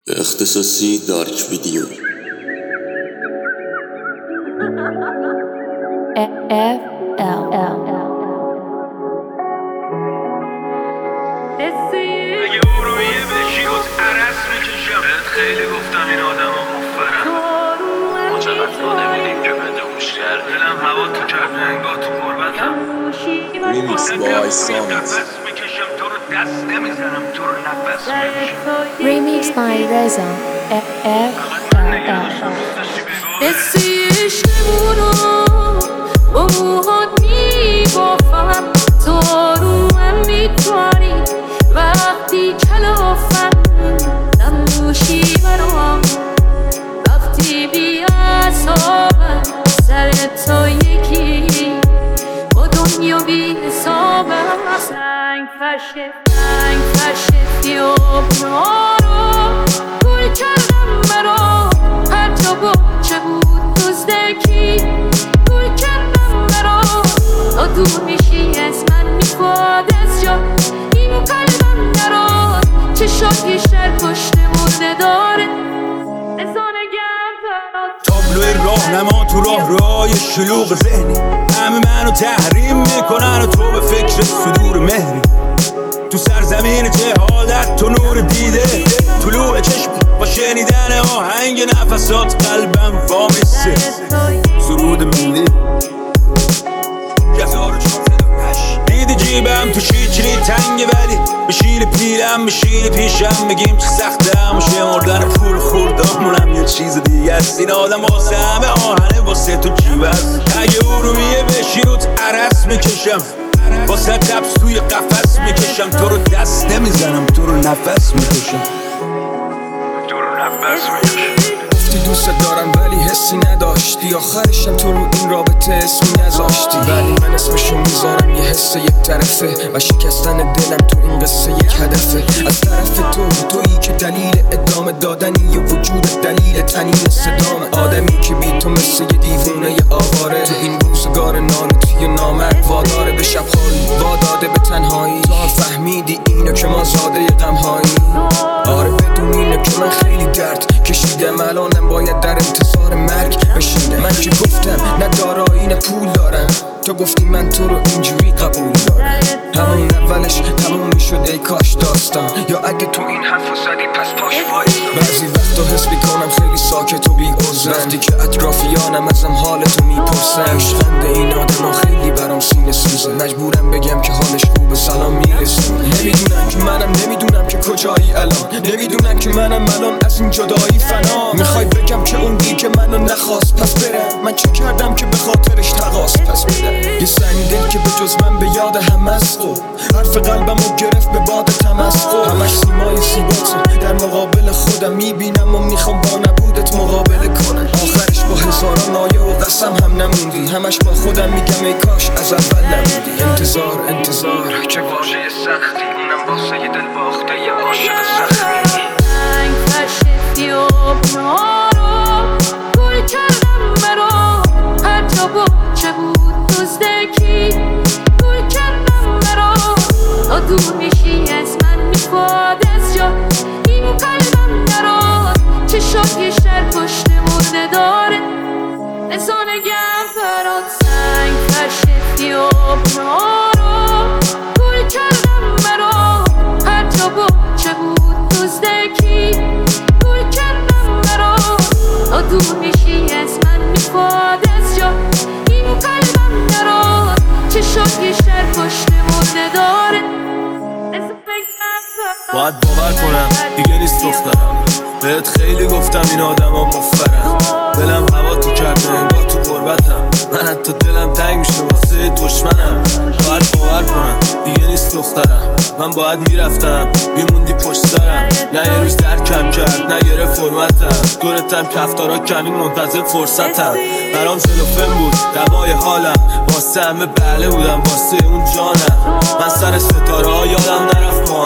اختصاصی دارک ویدیو اگه ارویه بشی روز عرص میکشم خیلی گفتم این آدم ها مفرم ما چقدر ما نمیدیم که بده خوشگر دلم هوا تو کرده انگاه تو قربتم ریمیکس بای سامت نفس میکشم تو رو دست نمیزنم تو رو نفس میکشم Remix by Reza حسی عشقمونو با موهات میبافم تو رو من میتوانی وقتی کلافم نموشی برام وقتی بیعصابم سر تو یکی با دنیا بی حسابم سنگ فرشه دیابنا رو گل کردم برا هر جا بچه بود دزدکی گل کردم برا تا دور میشی از من میخواد از جا این قلبم نراد چشات بیشتر پشت مرده داره بزانگم تابلوی راهنما تو راه شلوغ ذهنی همه منو تحریم میکنن و تو به فکر صدور مهری تو سرزمین جهالت تو نور دیده طلوع چشم با شنیدن آهنگ نفسات قلبم وامیسته سرود ملی 1408 دیدی جیبم تو شیچری تنگه ولی بشین پیرم بشین پیشم بگیم چه سخته اما شمردن پول خوردامونم یه چیز دیگه است این آدم واسه همه آهنه واسه تو جیب است اگه ارومیه بشی روت عرص میکشم واسه قبض توی قفس میکشم تو رو دست نمیزنم تو رو نفس میکشم گفتی دوست دارم ولی حسی نداشتی آخرشم تو رو این رابطه اسمی نذاشتی ولی من اسمشو میذارم یه حس یک طرفه و شکستن دلم تو این قصه یک هدفه از طرف تویی که دلیل ادامه دادنی یه وجود دلیل تنین صدام آدمی که بی تو مثل یه دیوونه یه آواره تو این روزگار نانوتی نامرد واداره به شب خالی واداده به تنهایی تو هم فهمیدی اینو که ما زاده غمهایی آره بدون اینو که من خیلی درد کشیدم الانم باید در انتظار مرگ بشینم من که گفتم نه دارایی نه پول دارم تو گفتی من تو رو اینجوری قبول دارم همون اولش تموم میشد ای کاش داستان یا اگه تو این حرفو زدی پس پاش وایستا بعضی وقتا حس میکنم خیلی ساکت و بی عذرم وقتی که اطرافیانم ازم حالتو میپرسن عشقند این آدما خیلی برام سینه سوزه مجبورم بگم که حالش خوبه سلام میرسه نمیدونم که منم نمیدونم که کجایی الان نمیدونم که منم الان از این جدایی فنا میخوای بگم که اون دی که منو نخواست پس برم من چه کردم که به خاطرش تقاس پس بدم یه سنگ دل که به جز من به یاد هم است حرف قلبمو گرفت به باد تمسخر همش سیمای سیباته در مقابل خودم میبینم و میخوام با نبودت مقابله کنم آخرش با هزاران نایه و قسم هم نموندی همش با خودم میگم ای کاش از اول نبودی انتظار چه واژه سختی اونم واسه یه دل باخته یه عاشق سختی سنگ فرشه دیابنا رو گل کردم برا هر جا بچه بود دزدکی گل کردم برا تا دور میشی از من میخواد از جا این قلبم نراد چشات بیشتر پشت مرده داره بزانگم برات سنگ فرشه دیابنا رو گل کردم برا هر جا بچه بود دزدکی گل کردم برا تا دور میشی از من میخواد از جا این قلبم نراد چشات بیشتر پشت مرده داره باید باور کنم دیگه نیست دخترم بهت خیلی گفتم این آدم ها مفرم دلم هوا تو کرده انگاه تو قربتم من حتی دلم تنگ میشه واسه دشمنم باید باور کنم دیگه نیست دخترم من باید میرفتم میموندی پشت سرم نه یه روز درکم کرد نه گره فرمتم دورتم کفتارا کمین منتظر فرصتم برام سلوفن بود دوای حالم واسه همه بله بودم واسه اون جانم من سر ستاره ها یادم نرفت با هم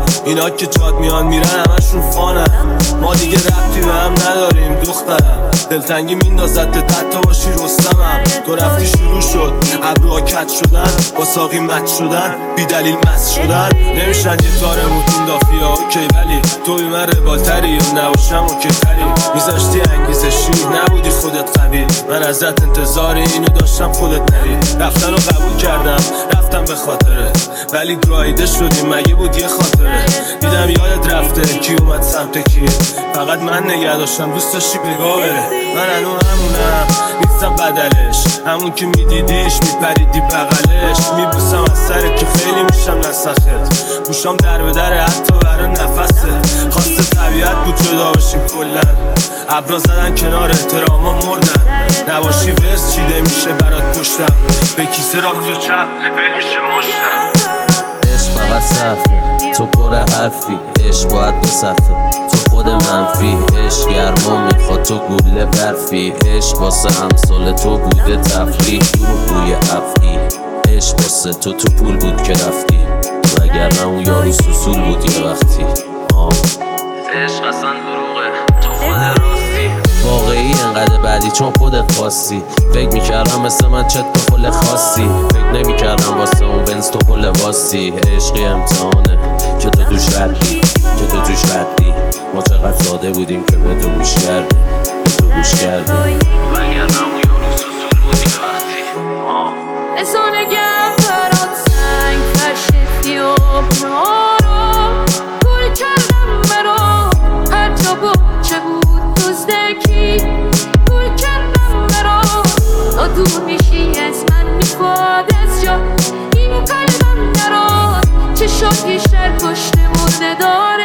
اینا که جاد میان میرن همشون فانن. ما دیگه ربطی به هم نداریم دخترم، دلتنگی میندازد حتی باشی رستمم. تو رفتی شروع شد ابروها کج شدن، با ساقی مت شدن، بی دلیل مست شدن. نمیشن یه تار موتون دافی ها اوکی، ولی تو بی من ربالتری یا نباشم اوکی تری. میذاشتی انگیزشی نبودی خودت قوی، من ازت انتظار اینو داشتم خودت نری. رفتن رو قبول کردم رفتم به خاطره، ولی گاییده شدیم مگه بود یه خاطره. دیدم یادت رفته کی اومد سمت کی، فقط من نگه داشتم دوست داشتی بگاه بره. من هنو همونم نیستم بدلش، همون که میدیدیش میپریدی بغلش. میبوسم از سرت که خیلی میشم نسخت، گوشام در به در حتی برای نفسه. خواسته طبیعت بود جدا باشیم کلن، ابرا زدن کنار احتراما مردن. نباشی ورس چیده میشه برات پشتم، به کیسه راست و چپ ول میشه مشتم. عشق فقط صفه، تو پر حرفی، عشق باید دو صفه، تو خود منفی. عشق گرما میخواد تو گوله برفی، عشق واسه همسال تو بوده تفریح دروغ روی افعی. عشق واسه تو پول بود که رفتی، وگرنه اون یارو سوسول بود یه وقتی. عشق اصلا دروغه تو خود راستی، واقعی انقدر بعدی چون خودت خواستی. فکر میکردم مثل من چت تو پل خاصی، فکر نمیکردم واسه اون بنز تو پل واسی. عشقی امتحانه که تو دوش ردی، که تو توش ردی. ما چقدر ساده بودیم که به تو گوش کردی، به تو گوش کردی، وگرنه اون یارو سوسول بود یه وقتی. نگم برات سنگ فرشتی و بنارو گل کردم مرا، هر جا بچه بود دزدکی گل کردم مرا. دور میشی از من میخواد از جا این قلبم نراد، چشاکی شر پشت مرده داره.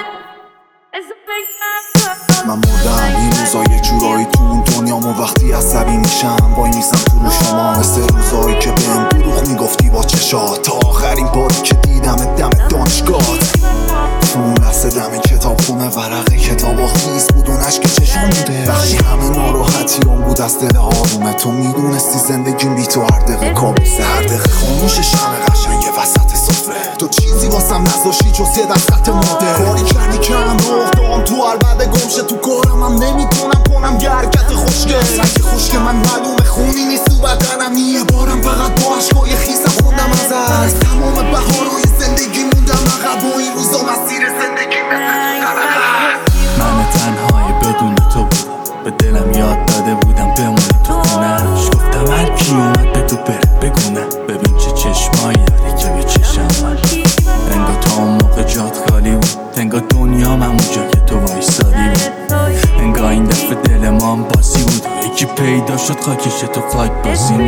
من مردم این روزا یه جورایی تو اون دنیامو، وقتی عصبی میشم وای میزم تو رو شما، مثل روزایی که بهم دروغ میگفتی با چشات. تا آخرین باری که دیدم دم دانشگاهت، تو اون لحظه دم کتاب خونه ورقه کتابا خیس بود، اون عشق چشام بوده. بخشی همه ناراحتیام بود از دل آرومه، تو میدونستی زندگیم بی تو هر دقیقه کابوسه. هر دقیقه خاموش شمع قشنگ وسط سفره، تو چیزی واسم نذاشتی جز یه دست خط ماده. کاری کردی که هم رخ دام تو هر بعد گمشه، تو کارم هم نمیتونم کنم یه حرکت خوشگل. سنگ خشک من معلومه خونی نیست تو بدنم، یه بارم فقط با عشقای خیسم خوندم از تمام بهارهای زندگی موندم عقب، و این روزا مسیر زندگی مثل من تنهای بدون تو بودم، به دلم یاد داده بودم بمونی تو خونش. گفتم هر کی اومد به تو بره بگونه، ببین چه چشمایی داری که به چشم من. انگار تا اون موقع جات خالی بود، انگار دنیام همونجا که تو وایستادی بود. انگار این دفعه دل ما هم بازی بود، یکی پیدا شد خاکش تو فاک بازی بود.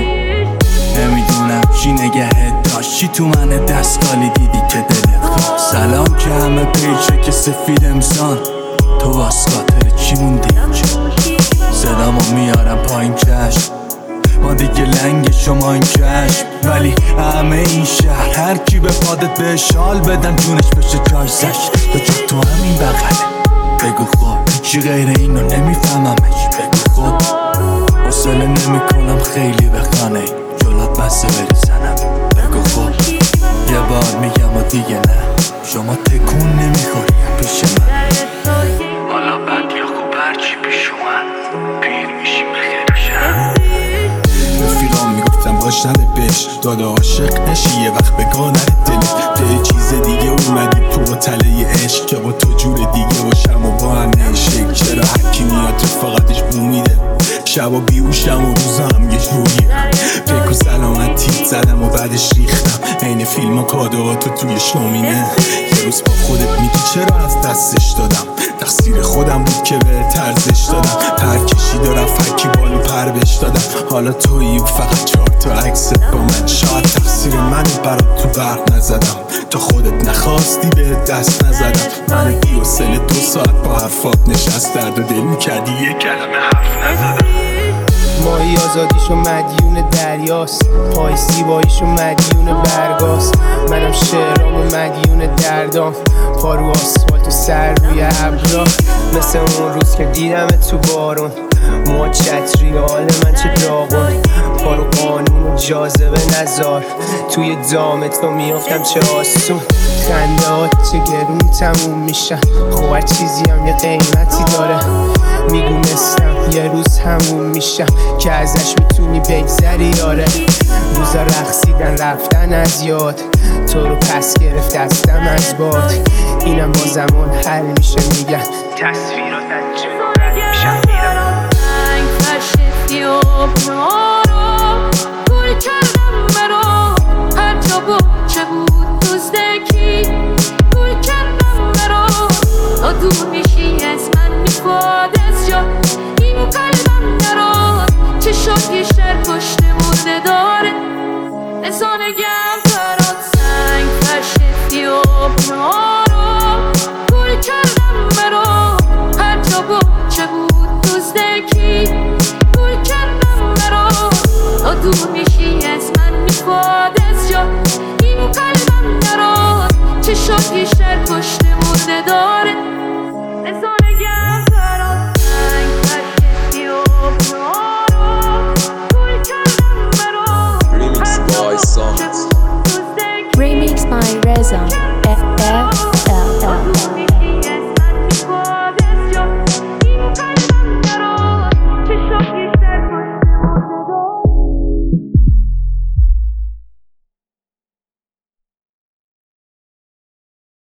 نمیدونم چی نگهت داشت، چی تو من دستگالی دیدی که دلت خواست. سلام که همه پیچه که سفید امسان، تو واسه خاطر چی موندی اینجا؟ صدامو میارم پایین چشم، ما دیگه لنگ شما این چشم. ولی همه این شهر هر کی به پادت به شال بدن جونش بشه جایزش. تو جا تو همین بغله، بگو خب چی غیر اینو نمیفهممش. بگو خب حوصله نمیکنم خیلی به خانه جلات بسه بریزنم. بگو خب یه بار میگم و دیگه نه، شما تکون نمیخوری پیش من. حالا بد یا خوب هرچی پیش اومد، پیر میشیم خیرشم. رفیقام میگفتم باش نده بش، داده عاشق نشی یه وقت بگاه نره دلت. به چیز دیگه اومدی تو تله عشق، که با تو جور دیگه باشم و با هم نشک. چرا هرکی میاد رفاقتش بو میده، شبا بیوشم و روزم یه جوریه. فکر و سلامتیت زدم و بعدش ریختم، عین فیلم و کادوهاتو توی شومینه. یه روز با خودت میگی چرا از دستش دادم، تقصیر خودم بود که به ارزش دادم. پرکشی دارم فکی بالو پر بش دادم، حالا تویی و فقط 4 تا عکست با من. شاید تقصیر من برات تو برق نزدم، تا خودت نخواستی به دست نزدم. من بی‌حوصله 2 ساعت با حرفات نشست درد و دل میکردی یه کلمه حرف نزدم. ماهی آزادیشو مدیون دریاست، پای زیباییشو مدیون برگاست. منم شعرامو مدیون دردام، پا رو آسفالت و سر روی ابرا. مثل اون روز که دیدم تو بارون، موها چتری حال من چه داغون. کار و قانون و جاذبه نزار. توی دام تو میافتم چه آسون، خندهات چه گرون تموم میشن. خب هر چیزی هم یه قیمتی داره، میدونستم یه روز همون میشم که ازش میتونی بگذری یاره. روزا رقصیدن رفتن از یاد، تو رو پس گرفت دستم از باد. اینم با زمان حل میشه میگن، تصویرات از جلو رد میشن میرن. رنگ کشیدی و بنارو گل کردم مرا، هر جا بچه بود دزدکی گل کردم مرا. تا دور میشی از من میخواد از جا این قلبم نراد. چه شد یه شهر پشت مرده داره نزانگم برات. سنگ کشیدی و بنارو گل کردم مرا، هر جا بچه بود دزدکی گل کردم مرا. تا دور میشی از من میخواد از جا این قلبم نراد. چه شد یه شهر پشت مرده داره نزانگم برات. سنگ کشیدی و بنارو گل کردم مرا، Remix by Summit. Remix by Reza FF